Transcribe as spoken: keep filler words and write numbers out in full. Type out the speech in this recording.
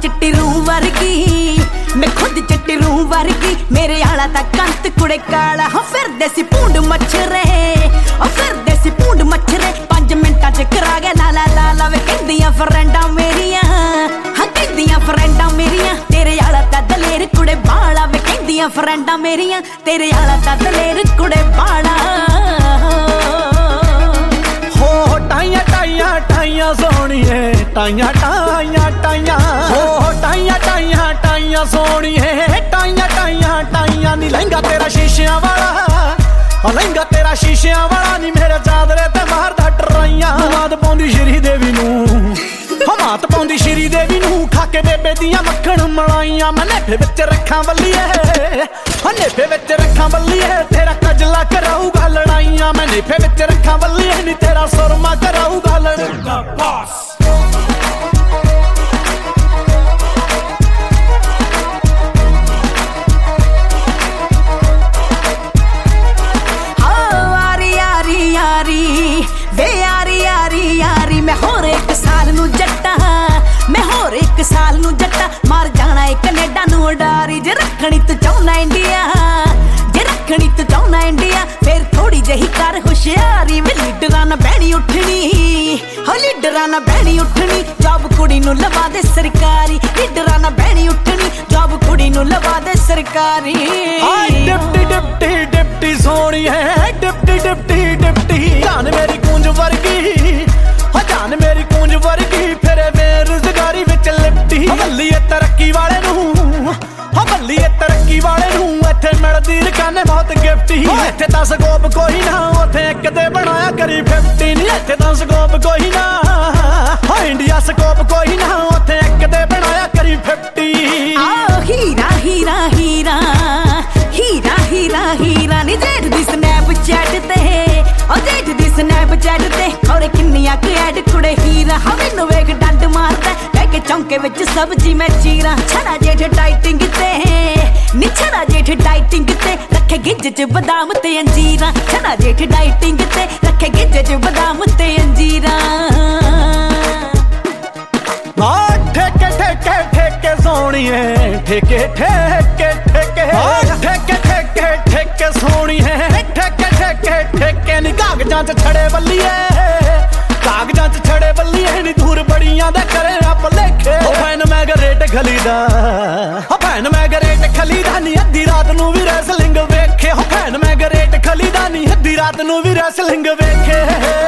चिट्टी रूह वर्गी, मैं खुद चिट्टी रूह वर्गी। मेरे आला दा कंत कुड़े काला, हाँ फिरदे सी पूंड मच्छरे, ओ फिरदे सी पूंड मच्छरे। पंज मिंटां च करा गए लाला लाला वे कहदियां फ्रेंडां मेरियां, हाँ कहदियां फ्रेंडां मेरियां। तेरे आला दा दलेर कुड़े बाला वे कहदियां फ्रेंडां मेरियां। तेरे आला दा दलेर कुड़े बाला। हो टाइयां टाइयां टाइयां सोहणीए, टाइयां टाइयां टाइयां, हो टाइयां टाइयां टाइयां सोहणीए, टाइयां टाइयां टाइयां। नी लहंगा तेरा शीशियां वाला, लहंगा तेरा शीशियां वाला। नी मेरे चादरे ते मारदा टराइयां। मात पाउंदी श्री देवी नूं, मात पाउंदी श्री देवी नूं। खाके बेबे दियां मक्खण मलाइयां। मैं नेफे विच रखां बल्लीए, नेफे विच रखां बल्लीए। तेरा कजला कराऊगा लड़ाइयां। मैं नेफे विच रखां बल्लीए, नी तेरा सुरमा कराऊगा लड़ाइयां। वे यारी यारी यारी, मैं होर एक साल नू जट्टा, मैं होर एक साल नू जट्टा। मार जाना है कनेडा नू उडारी। जे रखनी तू चाहना इंडिया, जे रखनी तू चाहना इंडिया। फिर थोड़ी जही कर होशियारी, वे लीडरां ना बहनी उठनी, हो लीडरां ना बहनी उठनी। जॉब कुड़ी नू लवा दे सरकारी, लीडरां ना बहनी उठनी। जॉब कुड़ी नू लवा दे सरकारी। डिप्टी डिप्टी डिप्टी सोहणी है, डिप्टी डिप्टी डिप्टी। जान मेरी कूंज वर्गी, जान मेरी कूंज वर्गी। फिरे बेरोजगारी विच लिपटी। बल्लीए तरक्की वाले नूं, बल्लीए तरक्की वाले नूं। इत्थे मिलदी रकाने बहुत गिफ्टी। इत्थे तां स्कोप कोई ना, उत्थे इक ते बनाया करी फिफ्टी। नी इत्थे तां स्कोप कोई ना, इंडिया स्कोप कोई ना, उत्थे इक ते बनाया करी फिफ्टी। हीरा हीरा हीरा, हीरा हीरा हीरा। नी जेठ दी स्नैपचैट ते, ओ जेठ दी स्नैपचैट ते खौरे किन्नियां क ऐड कुड़े हीरा। हाँ मैनू वेख डंड मारदा, बह के चौंके विच सब्जी मैं चीरा। छड़ा जेठ डाइटिंग ते, नी छड़ा जेठ डाइटिंग ते रखे गिज्ज च बदाम ते अंजीरा। छड़ा जेठ डाइटिंग ते रखे गिज्ज च बदाम ते अंजीरा। ठेके ठेके ठेके सोहणीए, ठेके ठेके ठेके, ठेके ठेके ठेके सोहणीए, ठेके ठेके ठेके। नी कागजां च छड़े बल्लीए, कागजां च छड़े बल्लीए। नी दूर बड़ियां दे करे रब लेखे। ओ फैन मैगरेट खलीदा, ओ फैन मैगरेट खलीदा। नी अद्धी रात नू भी रैसलिंग वेखे। ओ फैन मैगरेट खलीदा। नी अद्धी रात नू भी रैसलिंग वेखे।